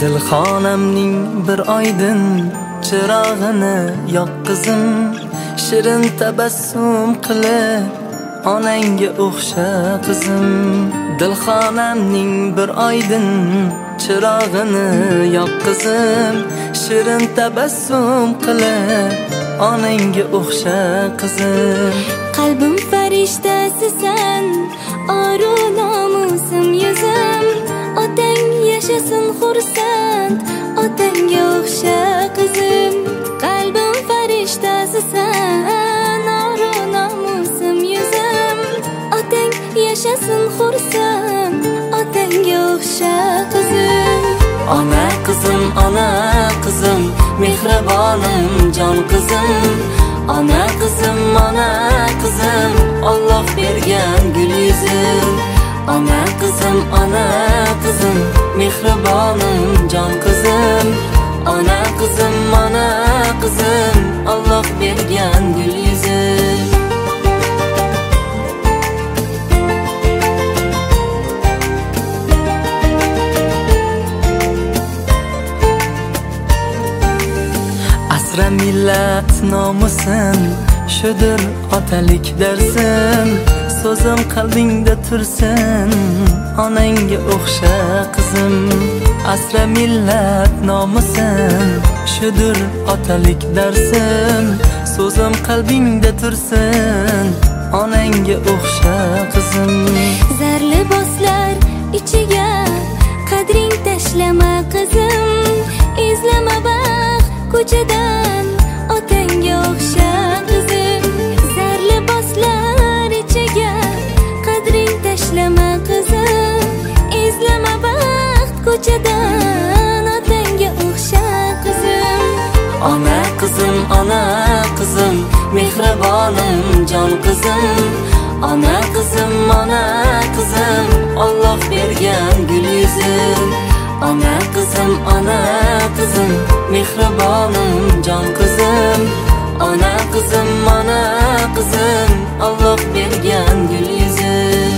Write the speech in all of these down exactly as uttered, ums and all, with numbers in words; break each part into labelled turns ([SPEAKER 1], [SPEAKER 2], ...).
[SPEAKER 1] Dilxonamning bir oydin chirog'ini yoq qizim, shirin tabassum qilib onangga o'xsha qizim. Dilxonamning bir oydin chirog'ini yoq qizim, shirin tabassum qilib onangga o'xsha qizim.
[SPEAKER 2] Qalbim farishtasisan, oru nomusim yuzim, otang yashasin xursand, otangga o'xsha qizim. Qalbim farishtasisan, oru nomusim yuzim, otang yashasin xursand, otangga o'xsha qizim.
[SPEAKER 1] Ona qizim, ona qizim, mehribonim jon qizim. Ona qizim, ona qizim, Alloh bergan gul yuzim. Ona qizim, ona qizim, mehribonim jon qizim. Ona qizim, ona qizim, Alloh bergan gul yuzim. Asra millat nomusin, shudir otalik darsin. So'zim qalbingda tursin, onangga o'xsha qizim. Asra millat nomusin, shudir otalik darsin. So'zim qalbingda tursin, onangga o'xsha qizim.
[SPEAKER 2] Zar liboslar ichiga qadring tashlama qizim. Izlama baxt ko'chadan, otangga o'xsha qizim. Zar liboslar ichiga qadring tashlama qizim. Izlama baxt ko'chadan, otangga o'xsha qizim.
[SPEAKER 1] Ona qizim, ona qizim, mehribonim jon qizim. Ona qizim, ona qizim, Alloh bergan gul yuzim. Ona qizim, ona qizim, mehribonim jon qizim. Ona qizim, ona qizim, Alloh bergan gul yuzim.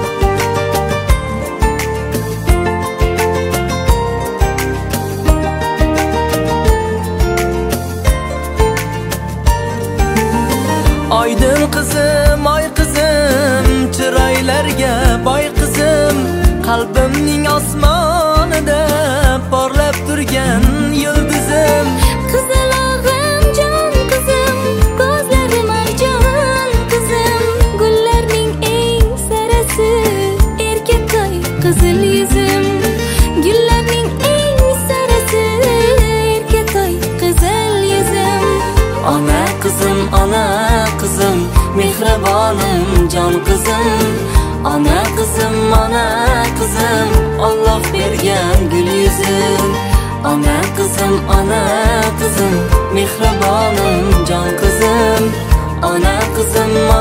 [SPEAKER 1] Oydin qizim, oy qizim, chiroylarga boy qizim. Qalbimning osmonida porlab turgan yulduzim.
[SPEAKER 2] Qizalog'im jon qizim, ko'zlari marjon qizim. Gullarning eng sarasi, erkatoy qizil yuzim. Gullarning eng sarasi, erkatoy qizil yuzim.
[SPEAKER 1] Ona qizim, ona qizim, mehribonim jon qizim. Ona qizim, ona qizim, Alloh bergan gul yuzim. Ona qizim, ona qizim, mehribonim jon qizim. Ona qizim,